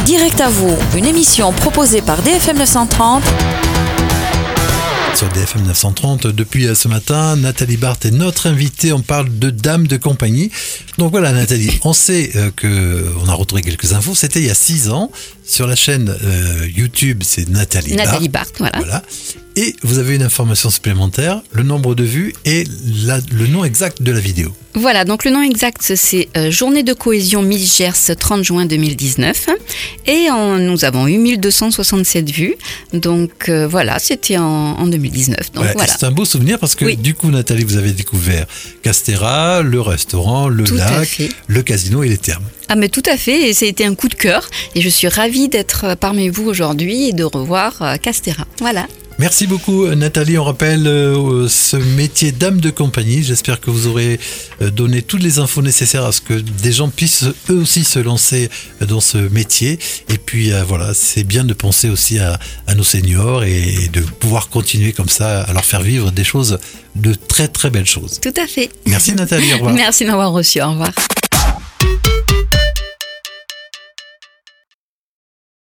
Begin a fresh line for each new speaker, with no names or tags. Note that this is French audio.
Direct à vous, une émission proposée par DFM 930.
Sur DFM 930, depuis ce matin, Nathalie Barthes est notre invitée. On parle de dames de compagnie. Donc voilà, Nathalie, on sait qu'on a retrouvé quelques infos. C'était il y a 6 ans. Sur la chaîne YouTube, c'est Nathalie
Barthes, voilà.
Et vous avez une information supplémentaire, le nombre de vues et le nom exact de la vidéo.
Voilà, donc le nom exact, c'est Journée de cohésion Miss Gers 30 juin 2019. Et nous avons eu 1267 vues. Donc voilà, c'était en 2019. Donc, voilà.
C'est un beau souvenir parce que du coup, Nathalie, vous avez découvert Castéra, le restaurant, le lac, le casino et les thermes.
Ah mais tout à fait, et ça a été un coup de cœur. Et je suis ravie d'être parmi vous aujourd'hui et de revoir Castéra. Voilà.
Merci beaucoup Nathalie, on rappelle ce métier dame de compagnie. J'espère que vous aurez donné toutes les infos nécessaires à ce que des gens puissent eux aussi se lancer dans ce métier. Et puis voilà, c'est bien de penser aussi à nos seniors et de pouvoir continuer comme ça à leur faire vivre des choses, de très très belles choses.
Tout à fait.
Merci Nathalie, au revoir.
Merci de m'avoir reçu, au revoir.